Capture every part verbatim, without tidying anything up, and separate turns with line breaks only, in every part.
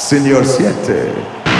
Señor siete.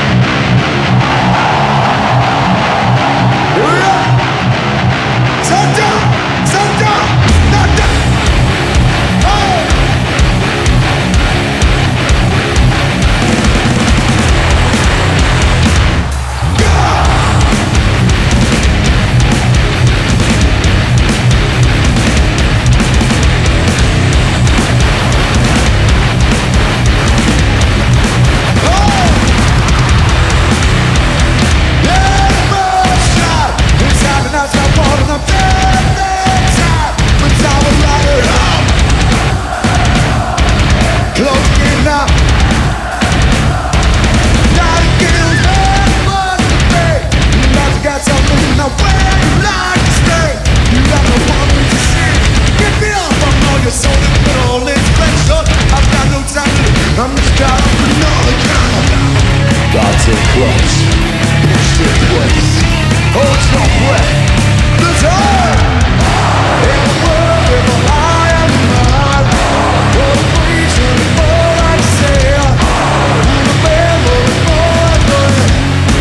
Got too close, pushed in place. Hold your breath. The time in the world where I am not. For the reason for I say, remember more good.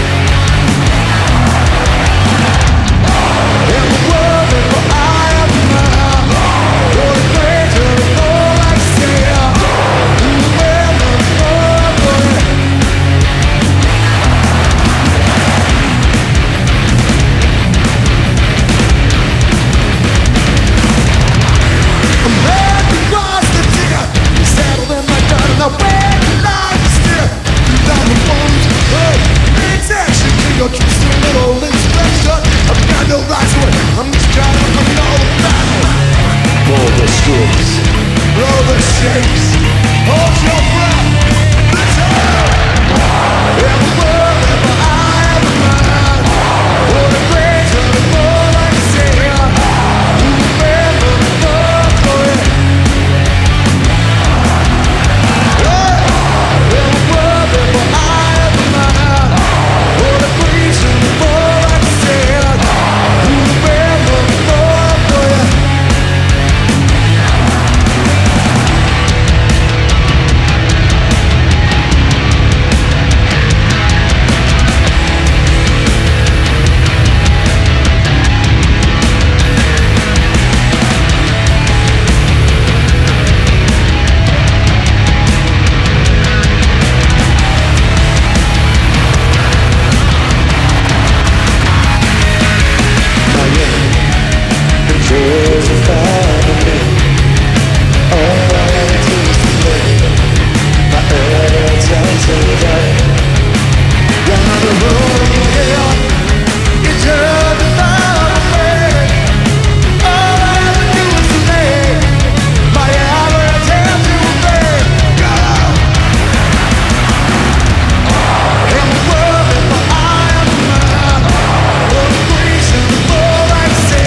In the world where I am not. For the reason for I say, remember more good. Your trust a little inspection. I've got no right to it. I'm just trying to win all the battle. Pull the strings, blow the shakes. Hold your breath. The time in the world ever I ever had. For the grace of the more I say, you remember the love for it. In the world ever I ever had. For the grace of the more I say, you remember the love for it. Controls are family. All I have to is to play. My early times are right. Down the road again, you turn the light away. All I have to do is to lay. My early times are right. In the world where I am not. For the grace of the Lord I say.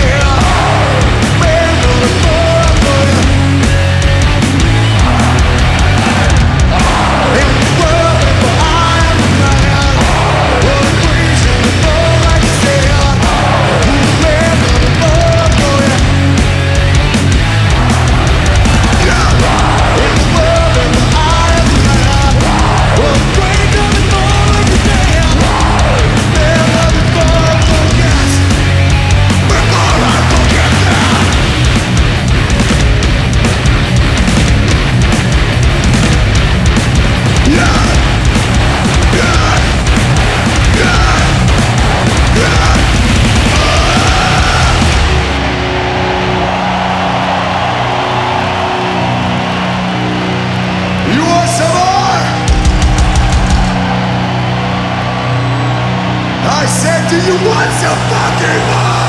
I said, do you want some fucking more?